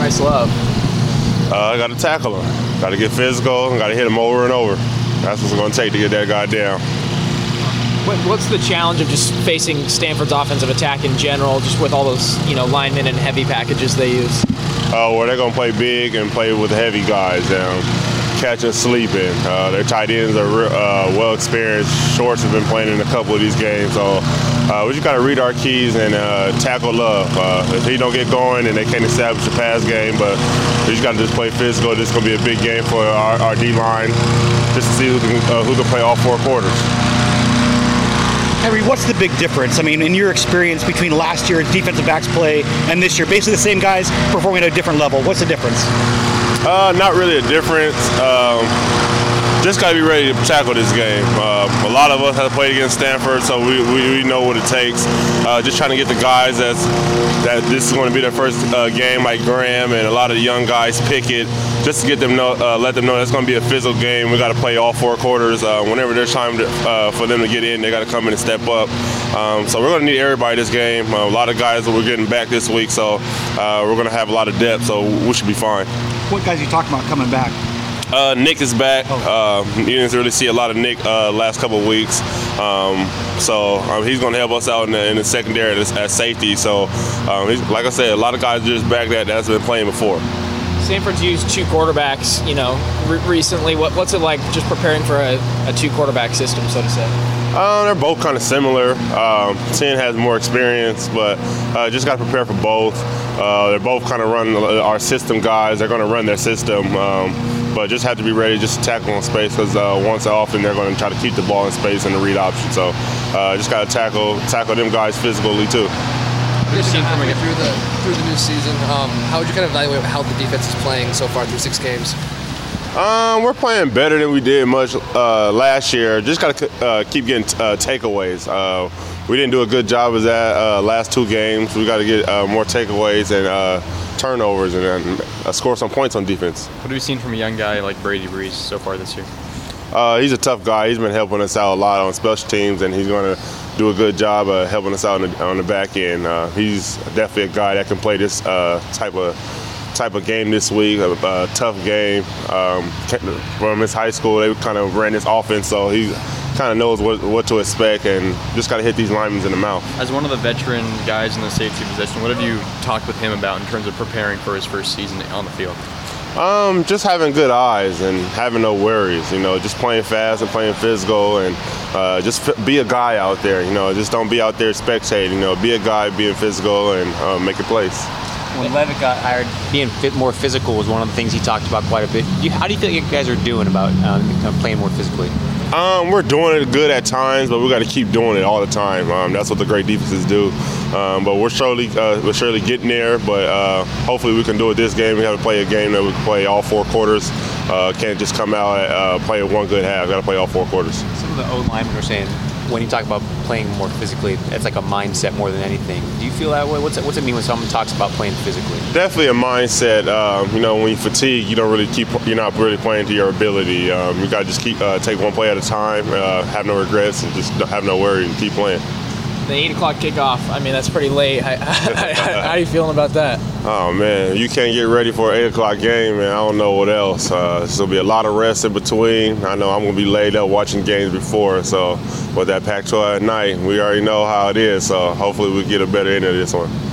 Bryce Love? I got to tackle him. Got to get physical. Got to hit him over and over. That's what it's going to take to get that guy down. What's the challenge of just facing Stanford's offensive attack in general, just with all those linemen and heavy packages they use? Well, they're going to play big and play with heavy guys down, catching, sleeping. Their tight ends are well experienced. Shorts have been playing in a couple of these games, so we just got to read our keys and tackle Love. If he don't get going, and they can't establish a pass game, but we just got to just play physical. This is going to be a big game for our D-line, just to see who can play all four quarters. Henry, what's the big difference? I mean, in your experience between last year's defensive backs play and this year, basically the same guys performing at a different level. What's the difference? Not really a difference. Just got to be ready to tackle this game. A lot of us have played against Stanford, so we know what it takes. Just trying to get the guys that this is going to be their first game, like Graham and a lot of the young guys, Pickett, just to get them let them know that's going to be a physical game. We got to play all four quarters. Whenever there's time for them to get in, they got to come in and step up. So we're going to need everybody this game. A lot of guys that we're getting back this week, so we're going to have a lot of depth, so we should be fine. What guys are you talking about coming back? Nick is back. You didn't really see a lot of Nick last couple of weeks. So he's going to help us out in the secondary as safety. So, like I said, a lot of guys just back that's been playing before. Stanford's used two quarterbacks, recently. What's it like just preparing for a two-quarterback system, so to say? They're both kind of similar. Tin has more experience, but just got to prepare for both. They're both kind of run our system guys. They're going to run their system, but just have to be ready just to tackle in space because once often they're going to try to keep the ball in space in the read option. So just got to tackle them guys physically too. Through the new season, how would you kind of evaluate how the defense is playing so far through 6 games? We're playing better than we did much last year. Just got to keep getting takeaways. We didn't do a good job of that last 2 games. We got to get more takeaways and turnovers and score some points on defense. What have you seen from a young guy like Brady Breeze so far this year? He's a tough guy. He's been helping us out a lot on special teams, and he's going to do a good job of helping us out on the back end. He's definitely a guy that can play this type of game this week, a tough game. From his high school, they kind of ran this offense, so he kind of knows what to expect, and just got to hit these linemen in the mouth. As one of the veteran guys in the safety position, what have you talked with him about in terms of preparing for his first season on the field? Just having good eyes and having no worries, just playing fast and playing physical, and just be a guy out there, just don't be out there spectating, be a guy being physical and making plays. When Levitt got hired, being more physical was one of the things he talked about quite a bit. How do you feel like you guys are doing about playing more physically? We're doing it good at times, but we got to keep doing it all the time. That's what the great defenses do. But we're surely getting there. But hopefully we can do it this game. We have to play a game that we can play all 4 quarters. Can't just come out and play one good half. Got to play all 4 quarters. Some of the O-linemen are saying when you talk about playing more physically, it's like a mindset more than anything. Do you feel that way? What's it mean when someone talks about playing physically? Definitely a mindset. When you fatigue, you're not really playing to your ability. You got to just take one play at a time, have no regrets, and just have no worry and keep playing. The 8 o'clock kickoff, that's pretty late. How are you feeling about that? Oh, man, you can't get ready for an 8 o'clock game, man. I don't know what else. There'll be a lot of rest in between. I know I'm going to be laid up watching games before, so with that Pac-12 at night, we already know how it is, so hopefully we get a better end of this one.